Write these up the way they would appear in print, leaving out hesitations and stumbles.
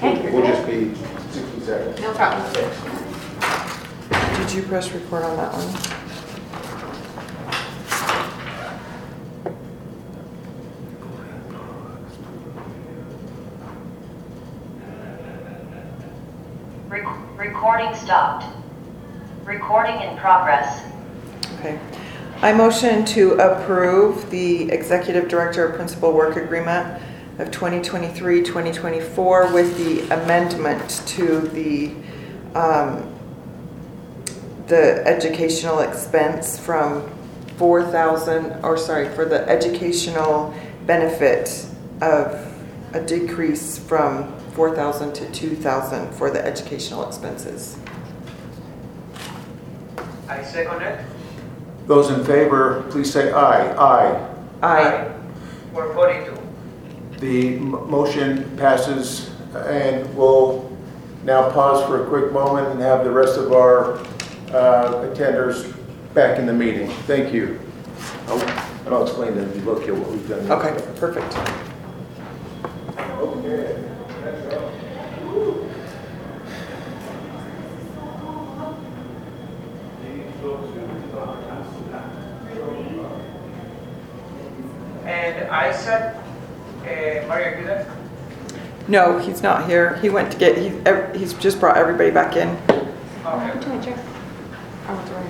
Okay. We'll just be 60 seconds. No problem. Did you press record on that one? Recording stopped. Recording in progress. Okay. I motion to approve the Executive Director of Principal Work Agreement of 2023-2024 with the amendment to the educational expense from for the educational benefit of a decrease from 4,000 to 2,000 for the educational expenses. I second it. Those in favor, please say aye. Aye. Aye. 442. The motion passes, and we'll now pause for a quick moment and have the rest of our attenders back in the meeting. Thank you. I'll explain to you, look here, what we've done. Okay, perfect. Okay. And I said, Maria Aguilar. No, he's not here. He went to get, he's just brought everybody back in. Okay. To my chair. Oh, sorry.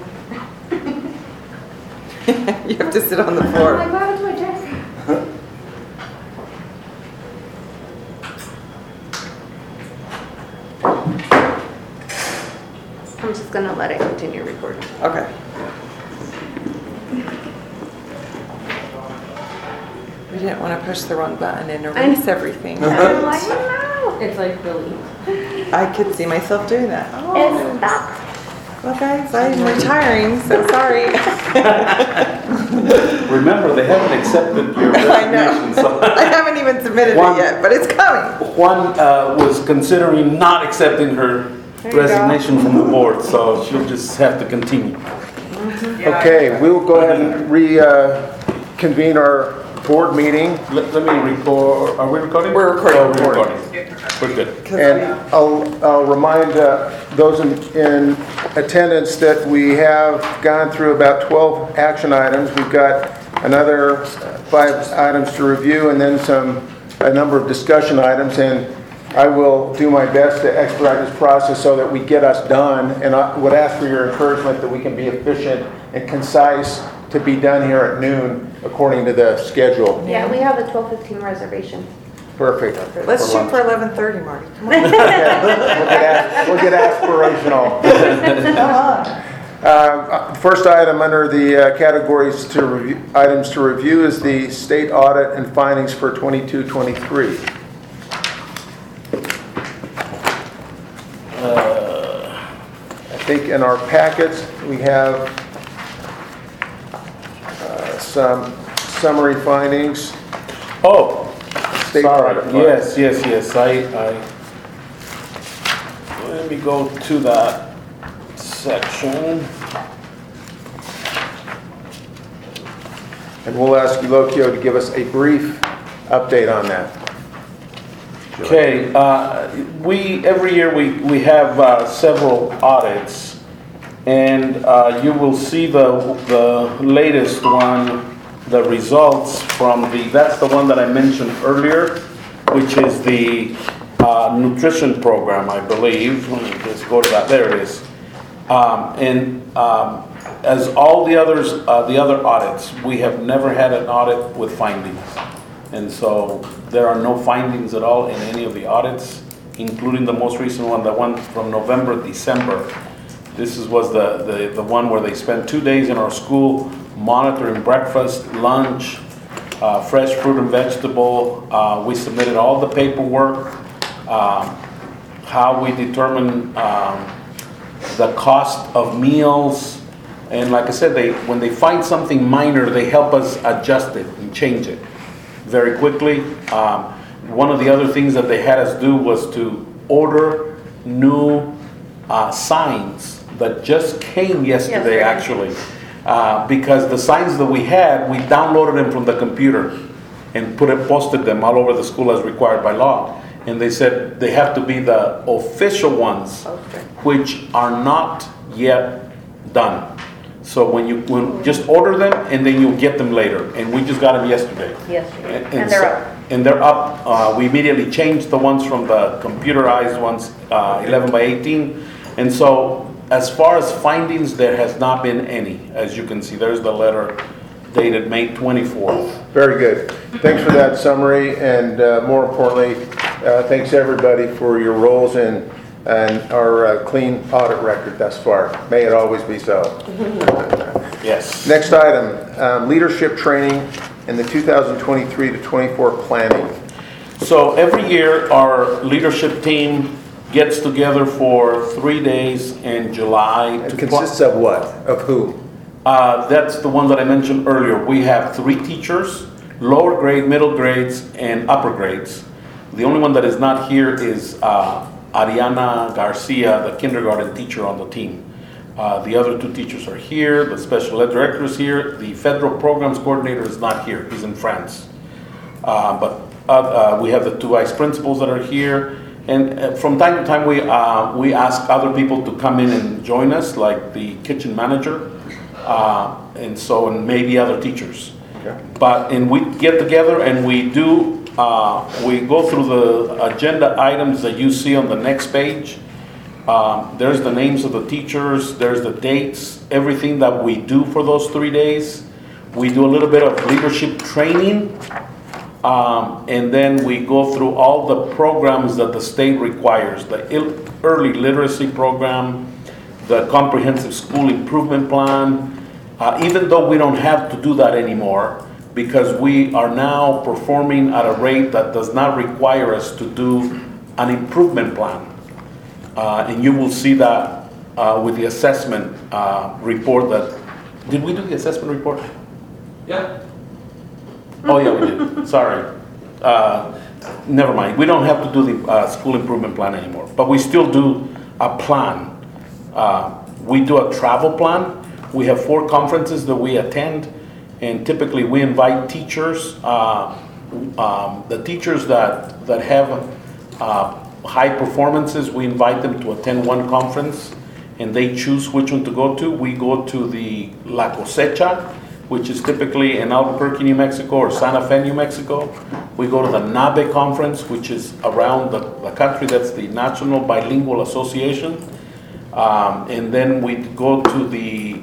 You have to sit on the I'm floor. like, what happened to my chair? I'm just gonna let it continue recording. Okay. We didn't want to push the wrong button and erase everything. I'm like, no. It's like really. I could see myself doing that. Oh. It's stuck. Well, guys, I'm retiring, so sorry. Remember, they haven't accepted your I know. resignation. So I haven't even submitted One- it yet, but it's coming. Juan was considering not accepting her There you resignation from the board, so she'll just have to continue. Yeah, Okay, we will go ahead and reconvene our board meeting. Let me record. Are we recording? We're recording. Oh, we're recording. We're good. And I'll remind those in attendance that we have gone through about 12 action items. We've got another 5 items to review and then a number of discussion items. And I will do my best to expedite this process so that we get us done. And I would ask for your encouragement that we can be efficient and concise to be done here at noon according to the schedule. Yeah, we have a 12:15 reservation. Perfect. Let's shoot for 11:30, Marty. Come on. We'll get aspirational. First item under the categories to review, items to review is the state audit and findings for 22-23. I think in our packets we have some summary findings. Oh, State sorry. audit findings. Yes. I let me go to that section. And we'll ask Eulogio to give us a brief update on that. Okay, every year we have several audits, and you will see the latest one, the results from that's the one that I mentioned earlier, which is the nutrition program, I believe. Let me just go to that. There it is. As all the others, the other audits, we have never had an audit with findings. And so there are no findings at all in any of the audits, including the most recent one, the one from November, December. This was the one where they spent 2 days in our school monitoring breakfast, lunch, fresh fruit and vegetable. We submitted all the paperwork, how we determine the cost of meals. And like I said, when they find something minor, they help us adjust it and change it very quickly. One of the other things that they had us do was to order new signs that just came yesterday, actually. Because the signs that we had, we downloaded them from the computer and posted them all over the school as required by law. And they said they have to be the official ones, which are not yet done. So just order them and then you'll get them later. And we just got them yesterday. Yesterday. And And they're so- up. And they're up. We immediately changed the ones from the computerized ones, 11 by 18. And so as far as findings, there has not been any. As you can see, there's the letter dated May 24th. Very good. Thanks for that summary, and more importantly, thanks everybody for your roles and our clean audit record thus far. May it always be so. Yes. Next item, leadership training in the 2023 to 24 planning. So every year, our leadership team gets together for 3 days in July. It consists of what? Of who? That's the one that I mentioned earlier. We have 3 teachers, lower grade, middle grades, and upper grades. The only one that is not here is Ariana Garcia, the kindergarten teacher on the team. The other 2 teachers are here, the special ed director is here, the federal programs coordinator is not here, he's in France. But we have the 2 vice principals that are here. And from time to time, we ask other people to come in and join us, like the kitchen manager, and maybe other teachers. Okay. And we get together and we go through the agenda items that you see on the next page. There's the names of the teachers, there's the dates, everything that we do for those 3 days. We do a little bit of leadership training. And then we go through all the programs that the state requires, the early literacy program, the comprehensive school improvement plan, even though we don't have to do that anymore because we are now performing at a rate that does not require us to do an improvement plan. And you will see that with the assessment report did we do the assessment report? Yeah. Oh, yeah, we did. Sorry. Never mind. We don't have to do the school improvement plan anymore, but we still do a plan. We do a travel plan. We have 4 conferences that we attend, and typically we invite teachers. The teachers that have high performances, we invite them to attend one conference, and they choose which one to go to. We go to the La Cosecha, which is typically in Albuquerque, New Mexico, or Santa Fe, New Mexico. We go to the NABE conference, which is around the country. That's the National Bilingual Association. And then we go to the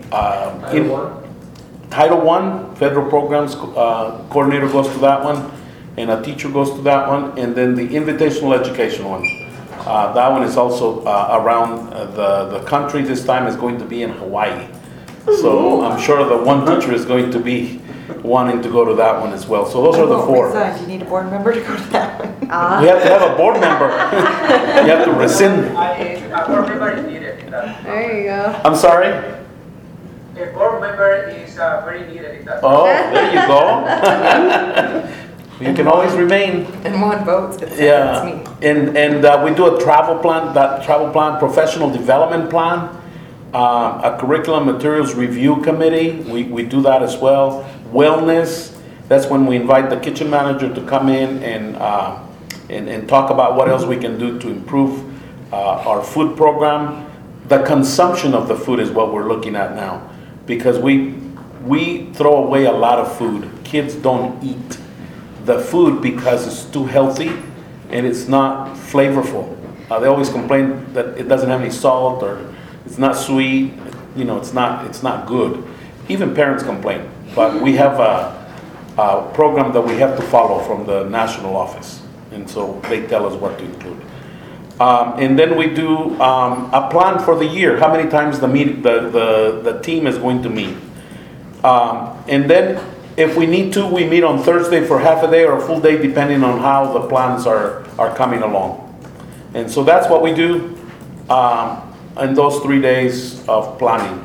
Title I, Federal Programs Coordinator goes to that one, and a teacher goes to that one, and then the Invitational Education one. That one is also around the country. This time is going to be in Hawaii. So I'm sure the one teacher is going to be wanting to go to that one as well. So those are the 4. Do you need a board member to go to that one? We have to have a board member. You have to rescind. A board member is needed in that. There you go. I'm sorry? A board member is very needed in that. Oh, there you go. You can always remain. And 1 vote, it's Yeah, me. and we do a travel plan, professional development plan, a curriculum materials review committee, we do that as well. Wellness, that's when we invite the kitchen manager to come in and talk about what else we can do to improve our food program. The consumption of the food is what we're looking at now, because we throw away a lot of food. Kids don't eat the food because it's too healthy and it's not flavorful. They always complain that it doesn't have any salt or it's not sweet. It's not good. Even parents complain, but we have a program that we have to follow from the national office, and so they tell us what to include. And then we do a plan for the year, how many times the team is going to meet. And then if we need to, we meet on Thursday for half a day or a full day, depending on how the plans are coming along. And so that's what we do in those 3 days of planning.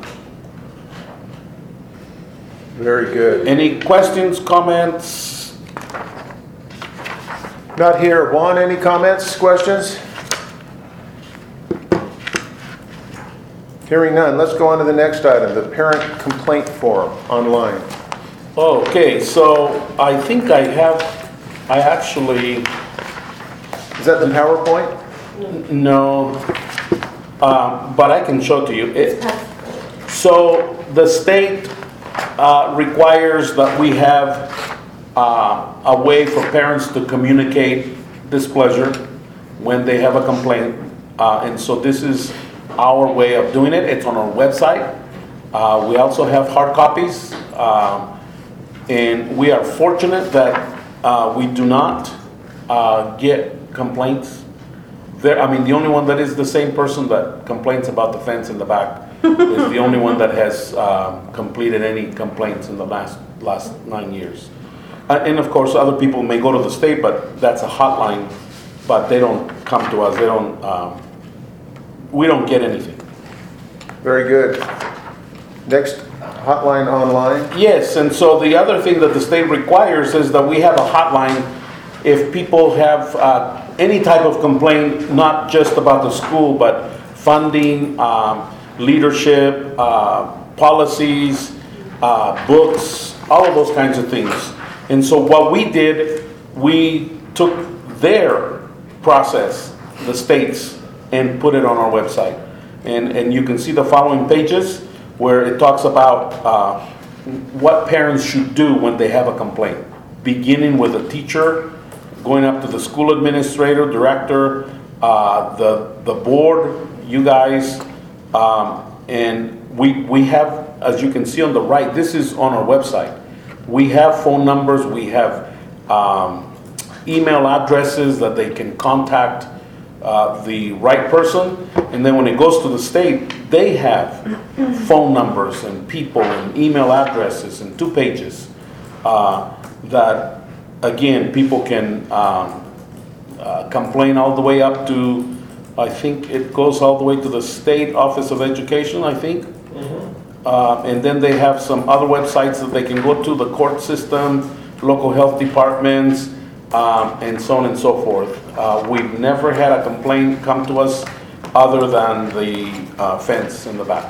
Very good. Any questions, comments? Not here. Juan, any comments, questions? Hearing none, let's go on to the next item, the parent complaint form online. Okay, so I think I actually, that the PowerPoint? No, but I can show it to you. So the state requires that we have a way for parents to communicate displeasure when they have a complaint. And so this is our way of doing it. It's on our website. We also have hard copies. And we are fortunate that we do not get complaints. The only one that is the same person that complains about the fence in the back is the only one that has completed any complaints in the last 9 years. And of course, other people may go to the state, but that's a hotline, but they don't come to us. We don't get anything. Very good. Next, hotline online. Yes, and so the other thing that the state requires is that we have a hotline if people have any type of complaint, not just about the school, but funding, leadership, policies, books, all of those kinds of things. And so what we did, we took their process, the state's, and put it on our website. And you can see the following pages where it talks about what parents should do when they have a complaint, beginning with a teacher, going up to the school administrator, director, the board, you guys, and we have, as you can see on the right, this is on our website. We have phone numbers, we have email addresses that they can contact the right person, and then when it goes to the state, they have phone numbers and people and email addresses and 2 pages that, again, people can complain all the way up to, I think it goes all the way to the State Office of Education, I think. And then they have some other websites that they can go to, the court system, local health departments, and so on and so forth. We've never had a complaint come to us other than the fence in the back.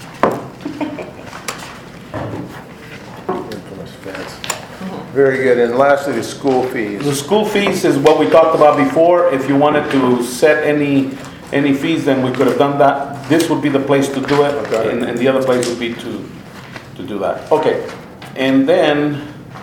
Very good. And lastly, the school fees. The school fees is what we talked about before. If you wanted to set any fees, then we could have done that. This would be the place to do it, Okay. and the other place would be to do that. Okay, and then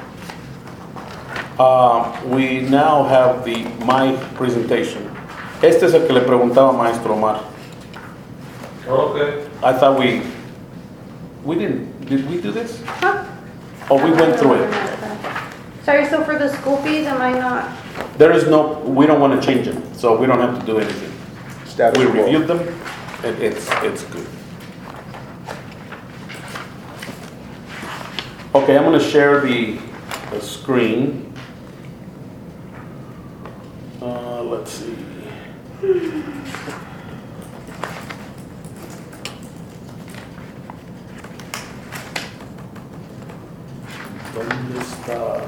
we now have my presentation. Este es el que le preguntaba Maestro Omar. Okay. I thought we didn't. Did we do this? Huh? Oh, we went through it. Sorry, so for the school fees, am I not? We don't want to change it, so we don't have to do anything. Status We quo. reviewed them, it's good. Okay, I'm gonna share the screen. Let's see. ¿Dónde está?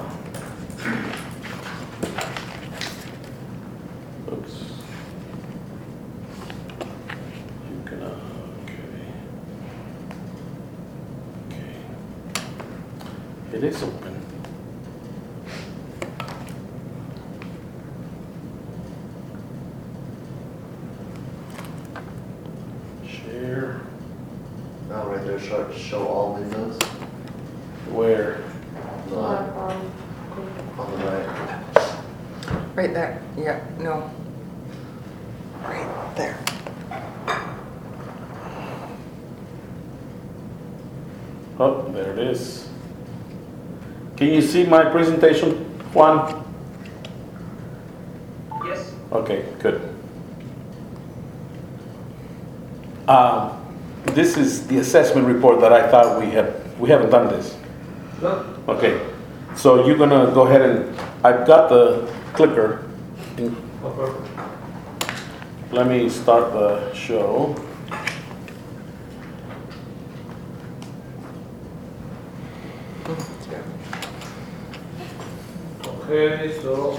Oops. You can, okay. It is open. Share. Now right there, show all windows Where? on the right. Right there, yeah, no. Right there. Oh, there it is. Can you see my presentation, Juan? Yes. Okay, good. This is the assessment report that I thought we haven't done this. No. Okay, so you're gonna go ahead and, I've got the clicker. Okay. Let me start the show. Okay, so,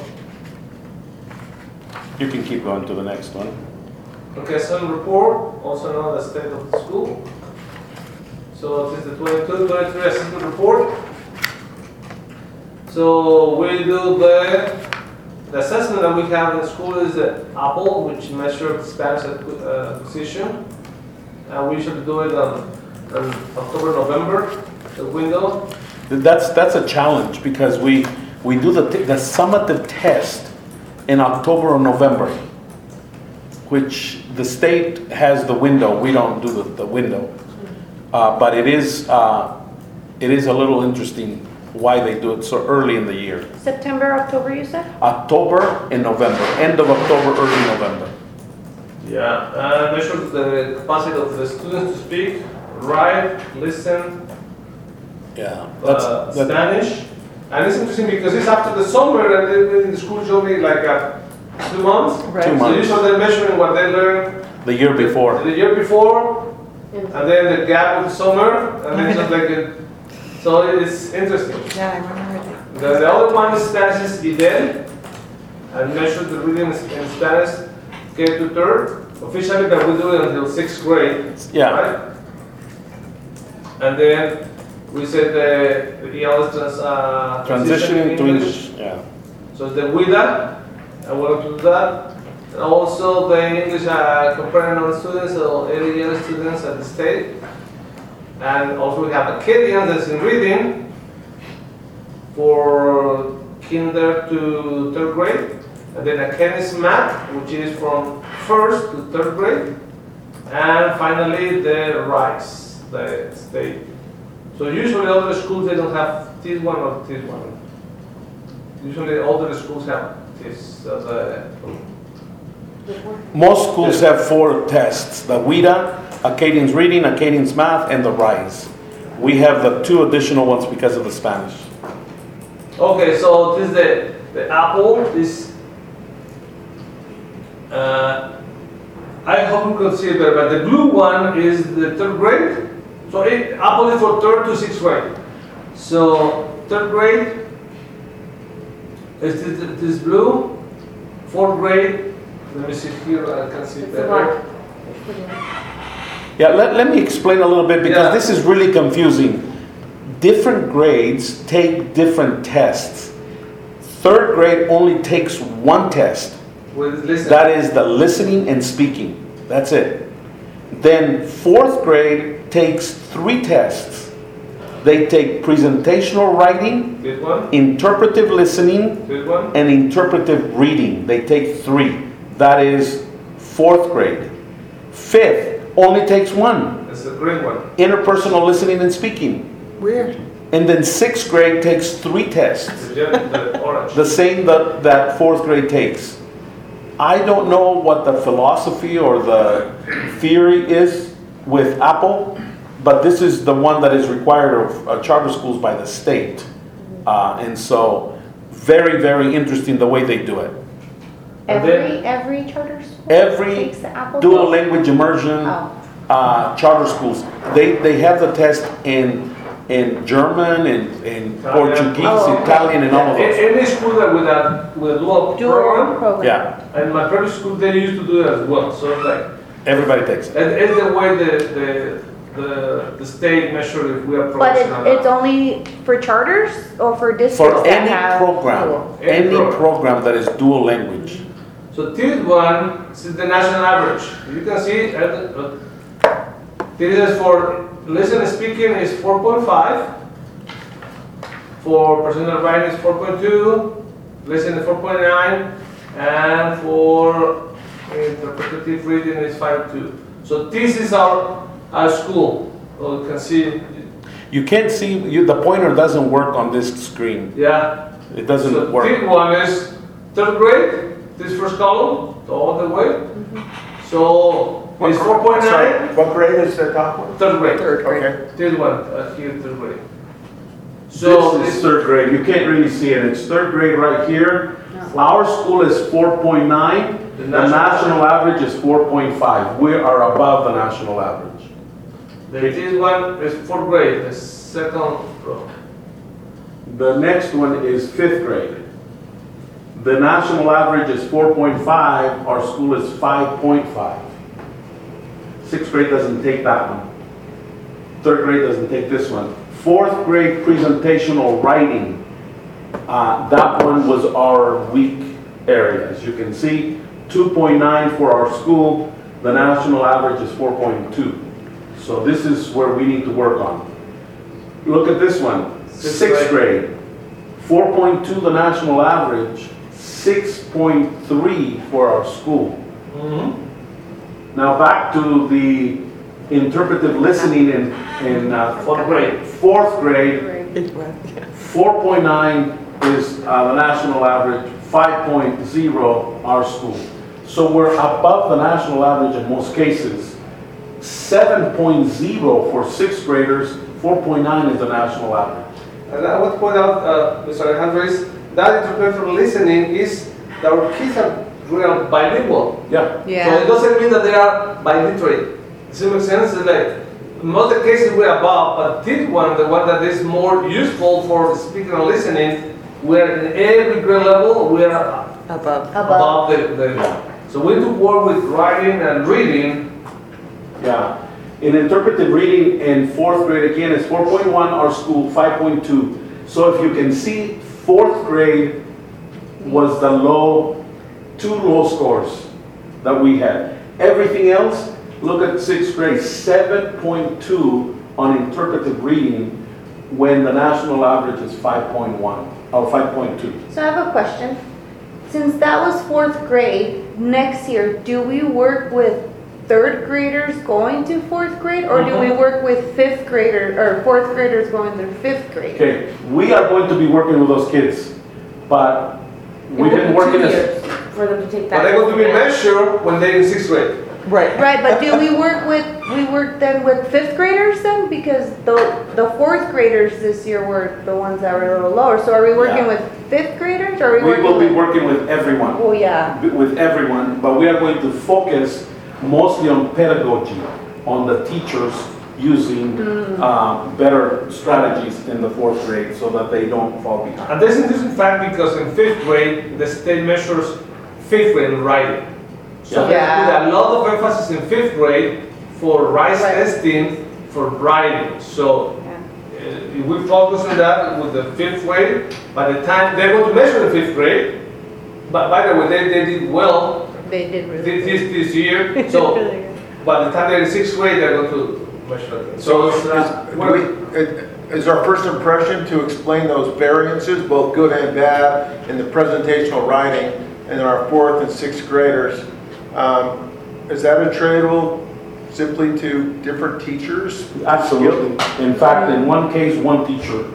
You can keep going to the next one. okay, assessment report, also known as state of the school. So it is the 22-23 assessment report. So we do the the assessment that we have in the school is the APPLE, which measures Spanish acquisition. We usually do it on October, November, the window. That's a challenge because we do the summative test in October or November, which the state has the window. We don't do the window, but it is a little interesting why they do it so early in the year. September, October, you said? October and November, end of October, early November. Yeah, measure the capacity of the students to speak, write, listen, Yeah, Spanish. And it's interesting because it's after the summer and the school is only like 2 months. Right. 2 So months. usually they're measuring what they learned The year before. the year before, and then the gap with summer, and then just like so it's interesting. Yeah, I remember that. The other one is Spanish is IDEL, and measure the reading in Spanish K to third. Officially, but we do it until 6th grade. Yeah. Right? And then we said the EL is Transitioning to English. Yeah. So the WIDA, I want to do that. And also the English comparing non-students, so 80 year students at the state. And also we have Acadian that's in reading for kinder to 3rd grade. And then Acadian math, which is from 1st to 3rd grade. And finally the RISE, the state. So usually all the schools, they don't have this one or this one. Usually all the schools have this as a... Most schools have 4 tests: the WIDA, Acadian's Reading, Acadian's Math, and the RISE. We have the 2 additional ones because of the Spanish. Okay, so this is the APPLE. This I hope you can see it better, but the blue one is the 3rd grade. So APPLE is for 3rd to 6th grade. So 3rd grade is this blue. 4th grade. Let me see here. I can see it It's a better. lot. Yeah, let me explain a little bit because Yeah. this is really confusing. Different grades take different tests. 3rd grade only takes 1 test. With listen. That is the listening and speaking. That's it. Then 4th grade takes 3 tests. They take presentational writing, This one. interpretive listening, This one. and interpretive reading. They take 3. That is 4th grade. 5th only takes 1. It's the green one. Interpersonal listening and speaking. Weird. And then 6th grade takes 3 tests. The orange. The same that 4th grade takes. I don't know what the philosophy or the theory is with APPLE, but this is the one that is required of charter schools by the state. And so, very, very interesting the way they do it. And then- Every charter school Every takes the Apple dual test? language immersion Oh. charter schools, they have the test in German, in Portuguese, Oh, okay. Italian, and all of those. Any school that with a dual Dual program, program. Yeah, and my previous school they used to do it as well. So it's like everybody takes it. it's the way the state measure if we are But progressing or it's not. only for charters or for districts For that any have program, dual? Any any program. program that is dual language. So this one is the national average. You can see this is for listen and speaking is 4.5. For personal writing is 4.2. Listen is 4.9, and for interpretive reading is 5.2. So this is our school. So you can see, You can't see, the pointer doesn't work on this screen. yeah. It doesn't So work. this one is 3rd grade. This first column, so all the way. So it's 4.9. What grade is the top one? 3rd grade. 3rd grade. Okay. This one here, 3rd grade. So This is 3rd grade. You can't really see it. It's 3rd grade right here. Our school is 4.9. The The national average is 4.5. We are above the national average. this one is 4th grade, the second row. The next one is 5th grade. The national average is 4.5. Our school is 5.5. 6th grade doesn't take that one. 3rd grade doesn't take this one. 4th grade presentational writing. That one was our weak area. As you can see, 2.9 for our school, the national average is 4.2. So this is where we need to work on. Look at this one, sixth grade, 4.2 the national average, 6.3 for our school. Now back to the interpretive listening in Fourth grade. Fourth grade, It was, yeah. 4.9 is the national average, 5.0 our school. So we're above the national average in most cases. 7.0 for sixth graders, 4.9 is the national average. And I would point out, Mr. Alejandro, that interpretive listening is that our kids are real bilingual. Yeah. So it doesn't mean that they are biliterate. Does it make sense? It's like, most of the cases we're above, but this one, the one that is more useful for speaking and listening, we're in every grade level, we're above the. So we do work with writing and reading. Yeah. In interpretive reading in fourth grade, again, it's 4.1, our school 5.2. So if you can see, fourth grade was the two low scores that we had. Everything else, look at sixth grade, 7.2 on interpretive reading when the national average is 5.1 or 5.2. So I have a question. Since that was fourth grade, next year, do we work with third graders going to fourth grade, or do we work with fifth graders or fourth graders going to fifth grade? Okay, we are going to be working with those kids, but we've been working as... For them to take But that. they're going to be measured when they're in sixth grade. Right. Right, but do we work then with fifth graders then? Because the fourth graders this year were the ones that were a little lower. So are we working Yeah. with fifth graders, or are we We working will be with? working with everyone. Oh, yeah. With everyone, but we are going to focus mostly on pedagogy, on the teachers using better strategies in the fourth grade so that they don't fall behind. And this is interesting fact because in fifth grade, the state measures fifth grade in writing. So they Yeah. put a lot of emphasis in fifth grade for RISE Right. testing for writing. So if we focus on that with the fifth grade, by the time they're going to measure the fifth grade, but by the way, they did well They did really this year. So Really good. by the time they're in sixth grade, they're going to measure it. So it's, Is our first impression to explain those variances, both good and bad, in the presentational writing, and in our fourth and sixth graders, is that attributable simply to different teachers? Absolutely. In fact, in one case, one teacher,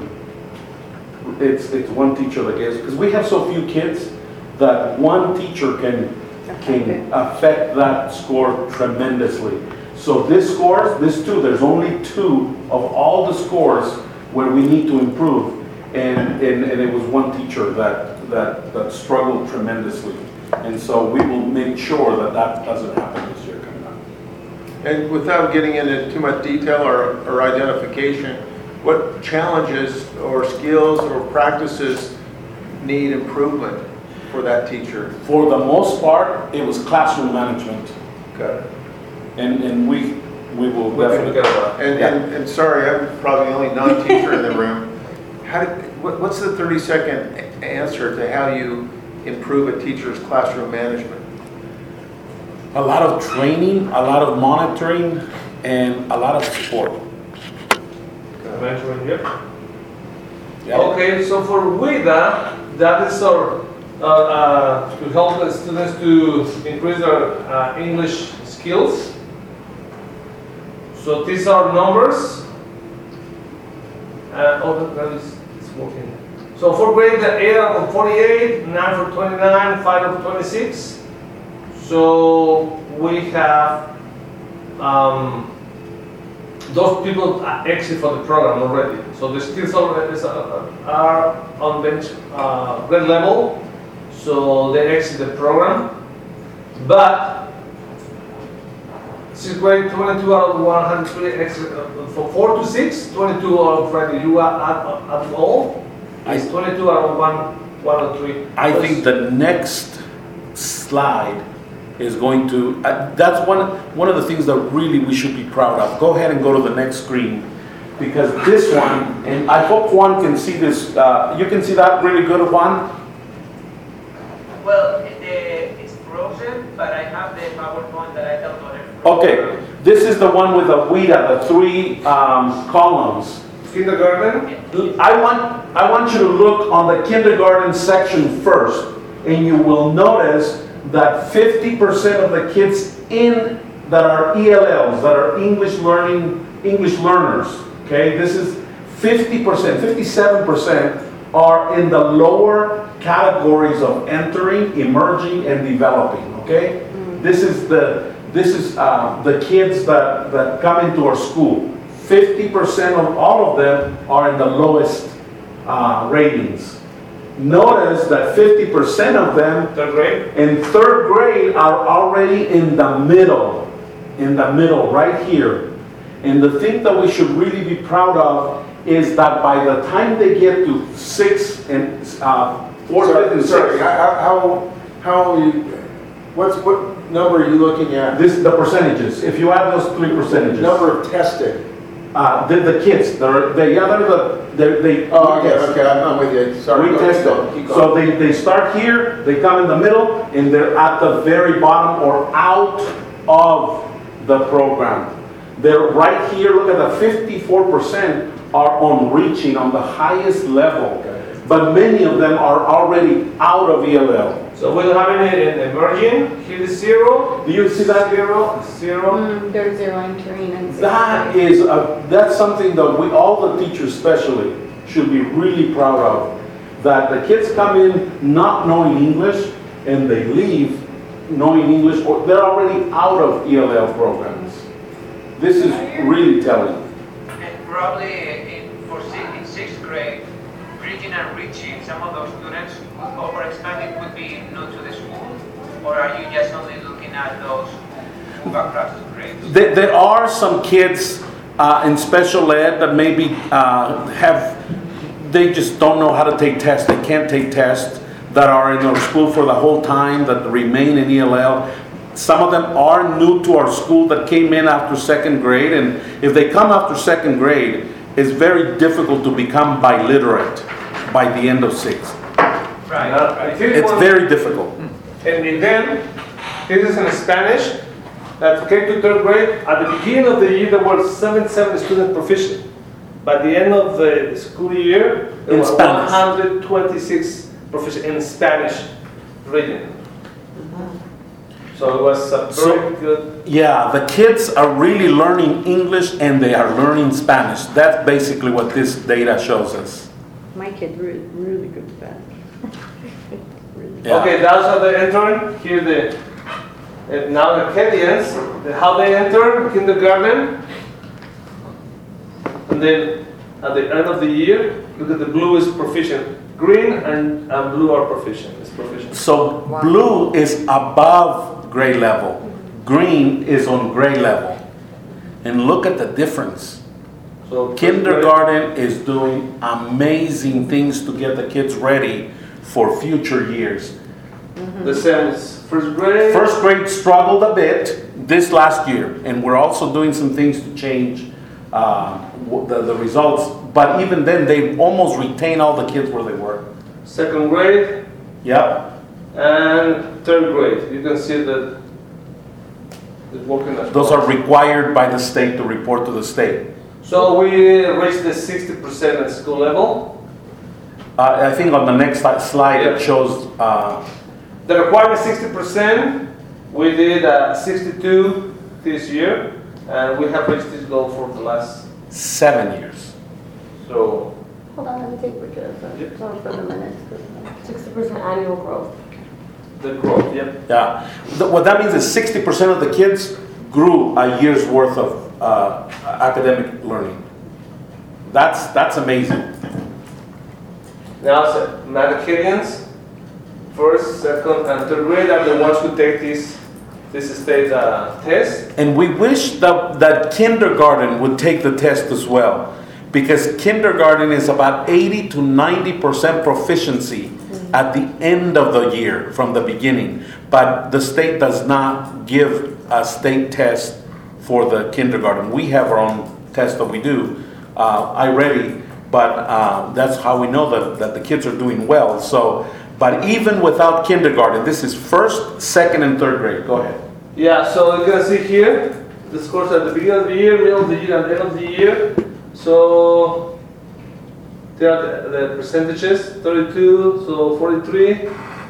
it's one teacher that gives, because we have so few kids that one teacher can affect that score tremendously. So this scores, there's only two of all the scores where we need to improve, and it was one teacher that struggled tremendously. And so we will make sure that doesn't happen this year coming up. And without getting into too much detail or identification, what challenges or skills or practices need improvement for that teacher? For the most part, it was classroom management, Okay. and we will we can definitely. look at that. And sorry, I'm probably the only non-teacher in the room. What's the 30-second answer to how you improve a teacher's classroom management? A lot of training, a lot of monitoring, and a lot of support. Measuring here. Yeah. Okay, so for WIDA, that is our to help the students to increase their English skills. So these are numbers. That is it's working. So for grade, the 8 out of 48, 9 for 29, 5 out of 26. So we have those people exit for the program already. So the skills are on bench grade level. So they exit the program. But 6th grade, 22 out of 103 exit. From 4 to 6, 22 out of Friday. You are at all. It's 22 out of 103. I think the next slide is going to, that's one of the things that really we should be proud of. Go ahead and go to the next screen, because this one, and I hope Juan can see this, you can see that really good, Juan? Well, PowerPoint that I downloaded. Okay, this is the one with the WIDA, the 3 columns. Kindergarten? I want you to look on the kindergarten section first, and you will notice that 50% of the kids in that are ELLs, that are English learners, okay? This is 50%, 57% are in the lower categories of entering, emerging, and developing, okay? This is the kids that come into our school. 50% of all of them are in the lowest ratings. Notice that 50% of them Third grade? in 3rd grade are already in the middle, right here. And the thing that we should really be proud of is that by the time they get to 6th and 4th, 5th, and 6th, Sorry, what number are you looking at? the percentages. If you add those 3 percentages, Number of tested. the kids, they Oh, okay, I'm with you, sorry. we test them. Keep So going. they start here, they come in the middle, and they're at the very bottom or out of the program. They're right here, look at the 54% are on reaching on the highest level, but many of them are already out of ELL. So we don't have any in emerging. Here is 0. Do you see that? 0, 0. They're 0 entering and 6th That grade. is, that's something that all the teachers especially, should be really proud of. That the kids come in not knowing English and they leave knowing English, or they're already out of ELL programs. This is really telling. And probably in 6th grade, bridging and reaching, some of those students overexpanded could be new to the school, or are you just only looking at those who got across the grades? There are some kids in special ed that maybe they just don't know how to take tests. They can't take tests, that are in our school for the whole time, that remain in ELL. Some of them are new to our school that came in after 2nd grade, and if they come after 2nd grade, it's very difficult to become biliterate by the end of 6th. Right. It's very difficult. And then, this is in Spanish, that came to 3rd grade. At the beginning of the year, there were 77 students proficient. By the end of the school year, there In were Spanish. 126 proficient in Spanish reading. So it was a very good. Yeah, the kids are really learning English and they are learning Spanish. That's basically what this data shows us. My kid's really good at that. Yeah. Okay, those are the entering. Here now the Canadians, how they enter kindergarten. And then at the end of the year, look at the blue is proficient. Green and blue are proficient. It's proficient. So blue is above grade level. Green is on grade level. And look at the difference. So Kindergarten is doing amazing things to get the kids ready for future years. the same is 1st grade. 1st grade struggled a bit this last year, and we're also doing some things to change the results. But even then, they almost retain all the kids where they were. 2nd grade Yep. and 3rd grade. You can see that it's working as Those well. are required by the state to report to the state. So we reached the 60% at school level. I think on the next slide Yeah. it shows, The requirement is 60%. We did 62 this year, and we have reached this goal for the last. 7 years. So Hold on, let me take pictures of it. Sorry for the minutes. 60% annual growth. the growth, yep. Yeah. What that means is 60% of the kids grew a year's worth of academic learning. That's amazing. Now, Acadians, 1st, 2nd, and 3rd grade are the ones who take this state test. And we wish that kindergarten would take the test as well, because kindergarten is about 80 to 90% proficiency at the end of the year from the beginning. But the state does not give a state test for the kindergarten. We have our own test that we do, iReady, but that's how we know that the kids are doing well. So, but even without kindergarten, this is 1st, 2nd, and 3rd grade. Go ahead. Yeah, so you can see here, the scores at the beginning of the year, middle of the year, and the end of the year. So there are the percentages, 32, so 43.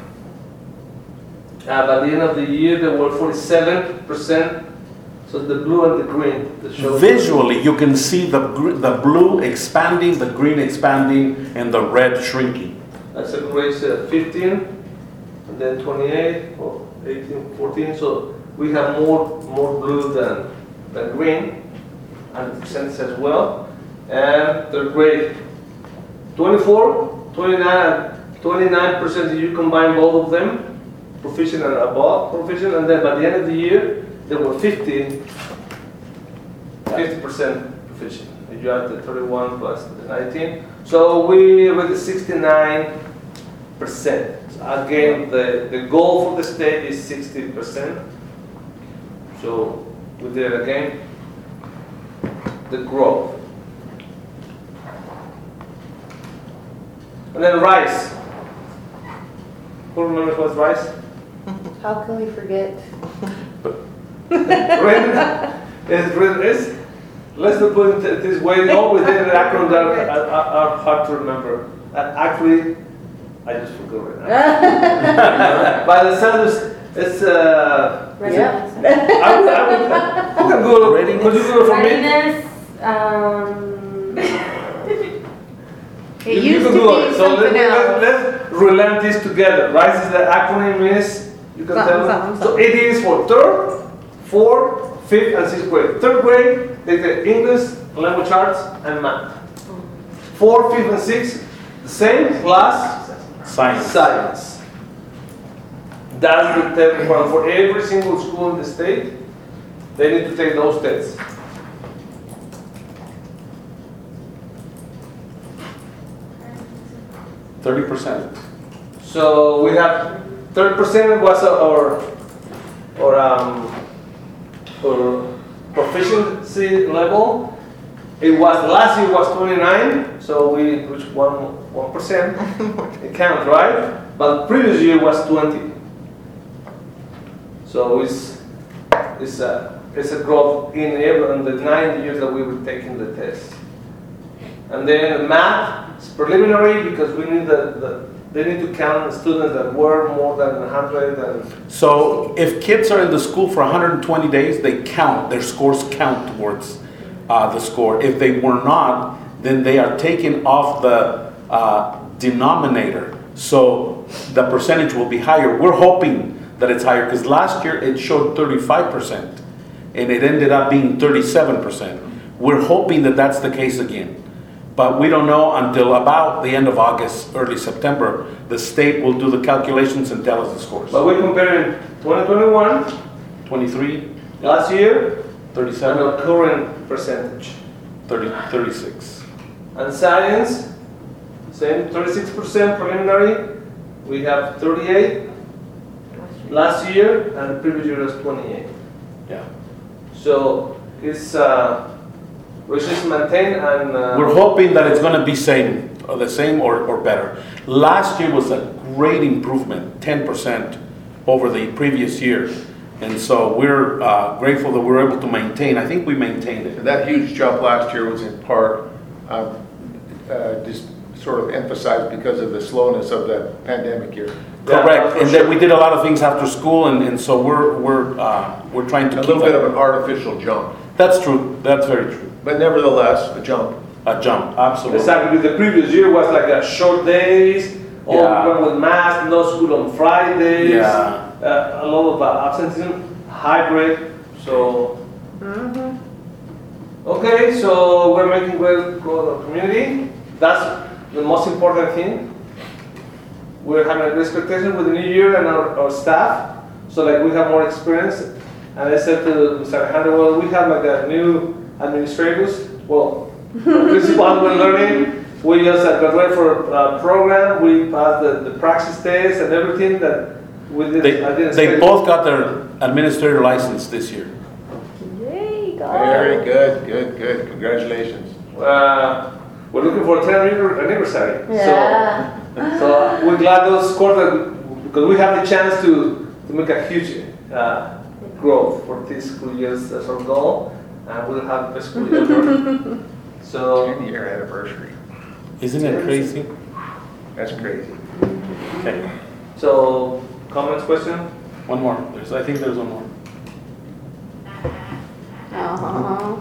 By the end of the year, there were 47%. So the blue and the green. That show Visually, you can see the blue expanding, the green expanding, and the red shrinking. That's a grade 15, and then 28, or 18, 14. So we have more blue than green, and the percentage as well. And third grade, 24, 29%. If you combine both of them, proficient and above proficient, and then by the end of the year, there were 50% proficient. If you add the 31 plus the 19. So we reached 69%. So again, the goal for the state is 60%. So we did again the growth. And then rice. Who remembers what's rice? How can we forget? Let's not put it this way. No, we did an acronym that are hard to remember. Actually, I just forgot right now. By the sound, it's Yeah. who can Google? Could you Google for me? Readiness, It You used can to Google be it. So something else. let's relent this together. Rice is the acronym is, you can tell me. So it is for third, fourth, fifth, and sixth grade. Third grade, they take English, language arts, and math. Fourth, fifth, and sixth, the same plus science. That's the test requirement for every single school in the state. They need to take those tests. %30%. So we have 30% was our proficiency level. It was last year was 29, so we reached 1%. It counts, right? But previous year was 20. So it's a growth in the 9 years that we were taking the test. And then math is preliminary because we need they need to count the students that were more than 100. So if kids are in the school for 120 days, they count, their scores count towards the score. If they were not, then they are taken off the denominator. So the percentage will be higher. We're hoping that it's higher because last year it showed 35% and it ended up being 37%. We're hoping that that's the case again. But we don't know until about the end of August, early September. The state will do the calculations and tell us the scores. But we're comparing 2021, 23, last year, 37, and our current percentage. 36. And science, same 36% preliminary. We have 38 last year, and the previous year was 28. Yeah. So it's we just maintain and We're hoping that it's going to be the same or better. Last year was a great improvement, 10% over the previous year. And so we're grateful that we're able to maintain. I think we maintained it. And that huge jump last year was in part just sort of emphasized because of the slowness of the pandemic year. Correct, and that we did a lot of things after school, and so we're trying to A keep little bit that. of an artificial jump, That's true. That's very true. but nevertheless, a jump. A jump, absolutely. exactly the previous year was like a short days, all Yeah. run with math, no school on Fridays, Yeah. a lot of absenteeism, hybrid. So okay, so we're making great growth of community. That's the most important thing. We're having a great expectation with the new year and our staff. So like we have more experience. And I said to Mr. Alejandro, well, we have like a new administrators. Well, principal we're learning. We just graduated for a program. We passed the praxis test and everything that we did. I didn't They expect. both got their administrator license this year. Yay, Very good, good, good. Congratulations. We're looking for a 10th anniversary. Yeah. So we're glad those scores because we have the chance to make a huge growth for this school year as our goal, and we'll have the school year learning. So, 10-year anniversary. Isn't it crazy? That's crazy. Okay, so comments, question? one more. I think there's one more. Uh-huh.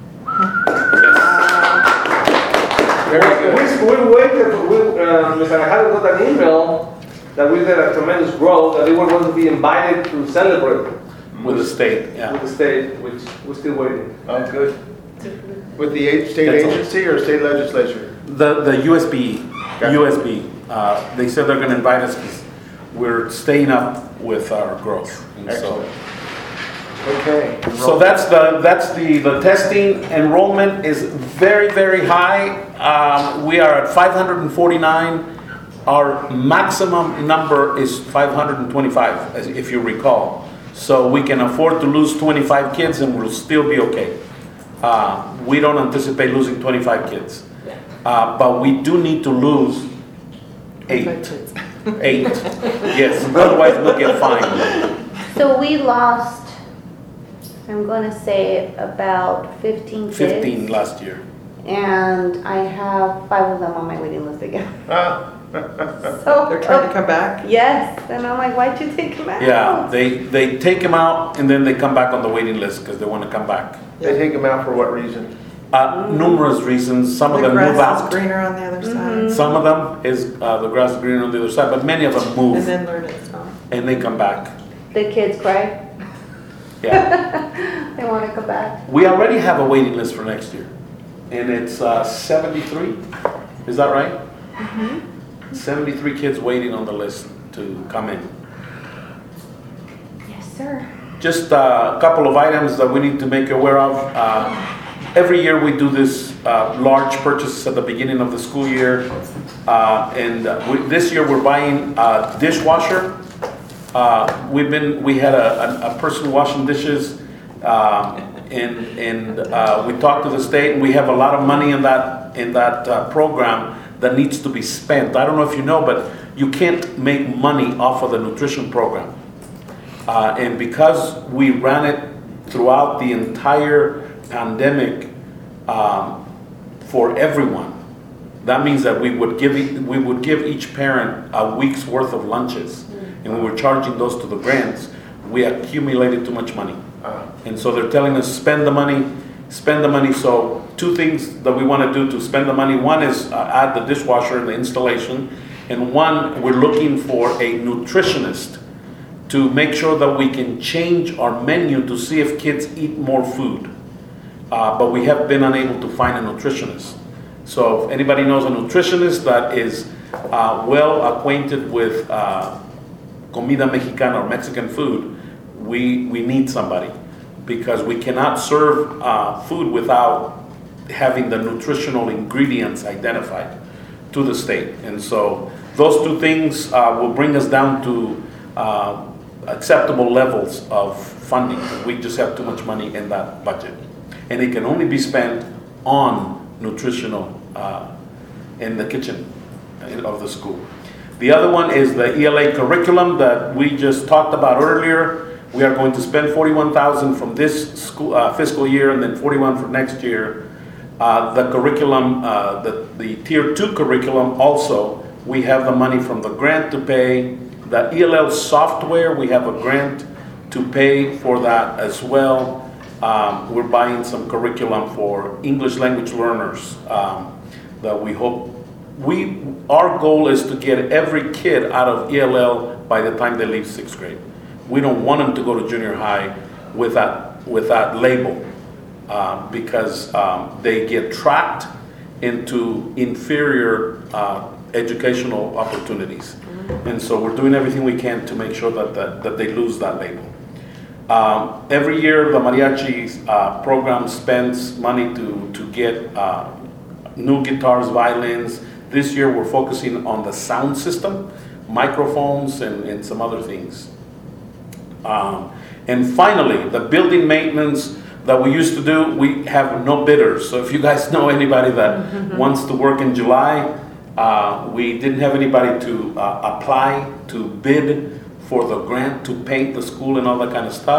Very good. We waited, Mr. Alejandro got an email that we did a tremendous growth, that they were going to be invited to celebrate With the state, yeah. with the state, which we're still waiting. Oh, good. With the state That's all. agency or state legislature? The USB, Okay. USB, they said they're gonna invite us because we're staying up with our growth. And so, Excellent. Okay. so that's the testing. Enrollment is very, very high. We are at 549. Our maximum number is 525, if you recall. So we can afford to lose 25 kids and we'll still be okay. We don't anticipate losing 25 kids. But we do need to lose 8. 8, yes, otherwise we'll get fined. So we lost, I'm gonna say about 15 kids. 15 last year. And I have 5 of them on my waiting list again. So They're trying to come back? Yes, and I'm like, why'd you take them out? Yeah, they take them out and then they come back on the waiting list because they want to come back. They take them out for what reason? Numerous reasons. Some of The them move grass is out. greener on the other side. Some of them is the grass is greener on the other side, but many of them And move then learn it's not. and they come back. The kids cry. Yeah. They want to come back. We already have a waiting list for next year, and it's 73. Is that right? 73 kids waiting on the list to come in. Yes, sir. Just a couple of items that we need to make you aware of. Every year we do this large purchase at the beginning of the school year. This year we're buying a dishwasher. We had a person washing dishes, and we talked to the state, and we have a lot of money in that program that needs to be spent. I don't know if you know, but you can't make money off of the nutrition program. And because we ran it throughout the entire pandemic for everyone, that means that we would give each parent a week's worth of lunches, and we were charging those to the grants. We accumulated too much money, and so they're telling us spend the money. So 2 things that we want to do to spend the money. One is add the dishwasher and the installation, and one, we're looking for a nutritionist to make sure that we can change our menu to see if kids eat more food. But we have been unable to find a nutritionist. So if anybody knows a nutritionist that is well acquainted with comida mexicana or Mexican food, we need somebody, because we cannot serve food without having the nutritional ingredients identified to the state. And so those 2 things will bring us down to acceptable levels of funding. We just have too much money in that budget, and it can only be spent on nutritional in the kitchen of the school. The other one is the ELA curriculum that we just talked about earlier. We are going to spend $41,000 from this school fiscal year, and then $41,000 for next year. The curriculum, the tier 2 curriculum, also we have the money from the grant to pay. The ELL software, we have a grant to pay for that as well. We're buying some curriculum for English language learners that we hope. Our goal is to get every kid out of ELL by the time they leave 6th grade. We don't want them to go to junior high with that label, because they get tracked into inferior educational opportunities. And so we're doing everything we can to make sure that they lose that label. Every year the mariachi program spends money to get new guitars, violins. This year we're focusing on the sound system, microphones, and some other things. And finally, the building maintenance that we used to do, we have no bidders. So if you guys know anybody that wants to work in July, we didn't have anybody to apply to bid for the grant to paint the school and all that kind of stuff.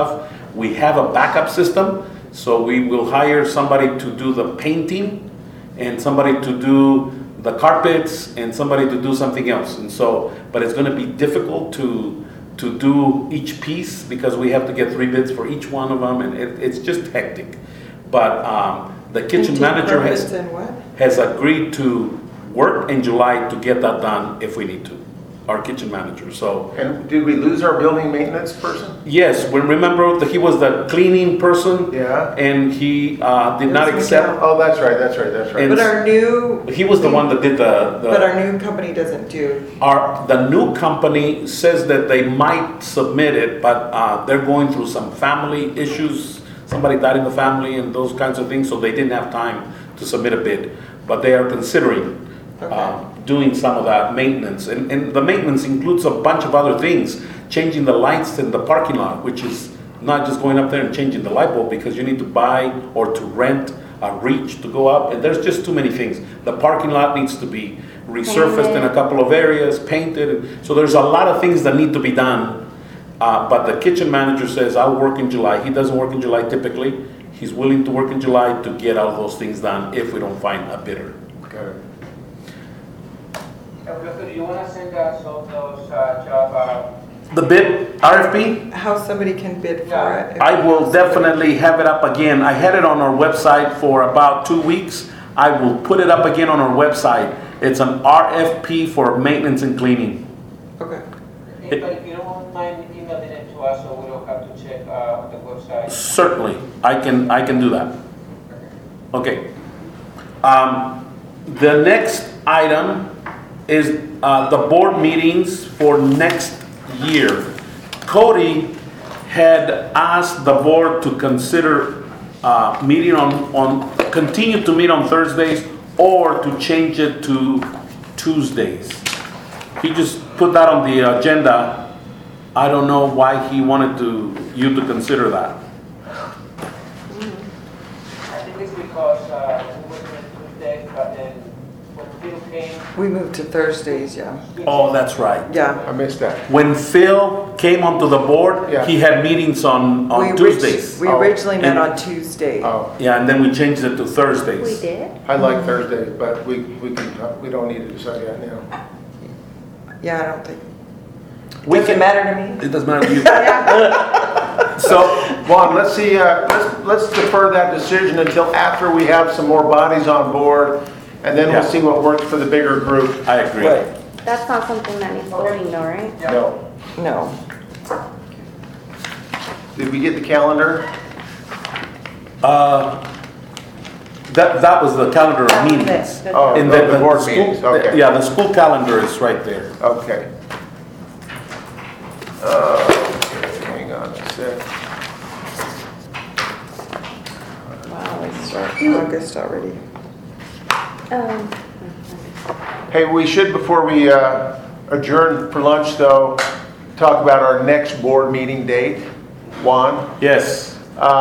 we have a backup system, so we will hire somebody to do the painting and somebody to do the carpets and somebody to do something else. And so, but it's gonna be difficult to do each piece because we have to get 3 bids for each one of them, and it's just hectic. But the kitchen Painting, manager carpets, and what? has agreed to work in July to get that done if we need to, our kitchen manager. So, And did we lose our building maintenance person? yes, remember that he was the cleaning person Yeah. and he did not Yes, accept. Oh, that's right. And But our new, he was the one that did but our new company doesn't do, the new company says that they might submit it, but they're going through some family issues. Somebody died in the family and those kinds of things, so they didn't have time to submit a bid. But they are considering doing some of that maintenance. And the maintenance includes a bunch of other things, changing the lights in the parking lot, which is not just going up there and changing the light bulb, because you need to buy or to rent a reach to go up, and there's just too many things. The parking lot needs to be resurfaced in a couple of areas, painted, so there's a lot of things that need to be done. But the kitchen manager says, I'll work in July. He doesn't work in July typically. He's willing to work in July to get all those things done if we don't find a bidder. Got it. Alberto, do you want to send us all those job? The bid, RFP, how somebody can bid for Yeah. it. I will definitely have it up again. I had it on our website for about 2 weeks. I will put it up again on our website. It's an RFP for maintenance and cleaning. Okay. But if you don't mind emailing it to us, so we don't have to check on the website. Certainly, I can do that. Okay. The next item is the board meetings for next year. Cody had asked the board to consider meeting continue to meet on Thursdays or to change it to Tuesdays. He just put that on the agenda. I don't know why he wanted you to consider that. I think it's because we were doing Tuesday, but then when Phil came. We moved to Thursdays, yeah. Oh, that's right. Yeah. I missed that. When Phil came onto the board, Yeah. he had meetings on We Tuesdays. We Oh. originally met And- on Tuesday. Oh, Yeah, and then we changed it to Thursdays. We did? I like Thursdays, but we don't need to decide that now. Yeah, I don't think, We doesn't can, matter to me. it doesn't matter to you. So, Juan, let's see, let's defer that decision until after we have some more bodies on board, and then we'll Yeah. see what works for the bigger group. I agree. Right. That's not something that needs voting though, right? No. No. Did we get the calendar? That was the calendar of meetings. Oh, And the board school- meetings, okay. Yeah, the school calendar is right there. Okay. Hang on a sec. Wow, we start in August already. Hey, we should, before we adjourn for lunch though, talk about our next board meeting date. Juan? Yes.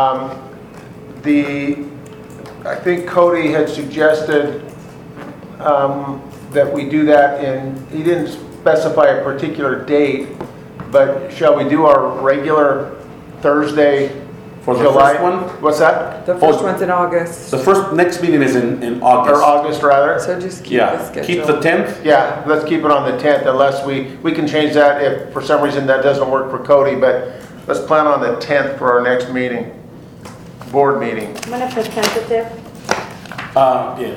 I think Cody had suggested that we do that he didn't specify a particular date, but shall we do our regular Thursday, For the July? first one? What's that? The first one's in August, The first, next meeting is in Or August. August, rather? so just keep the Yeah, schedule. keep the 10th. Yeah, let's keep it on the 10th unless we can change that if for some reason that doesn't work for Cody, but let's plan on the 10th for our next meeting, board meeting. I'm gonna put tentative. Yeah.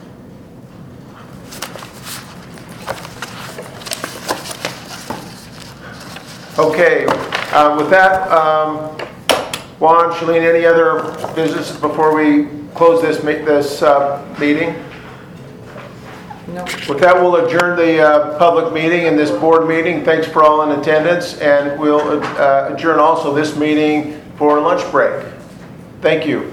Okay, with that, Juan, Shalene, any other business before we close this meeting? No. With that, we'll adjourn the public meeting and this board meeting. Thanks for all in attendance, and we'll adjourn also this meeting for lunch break. Thank you.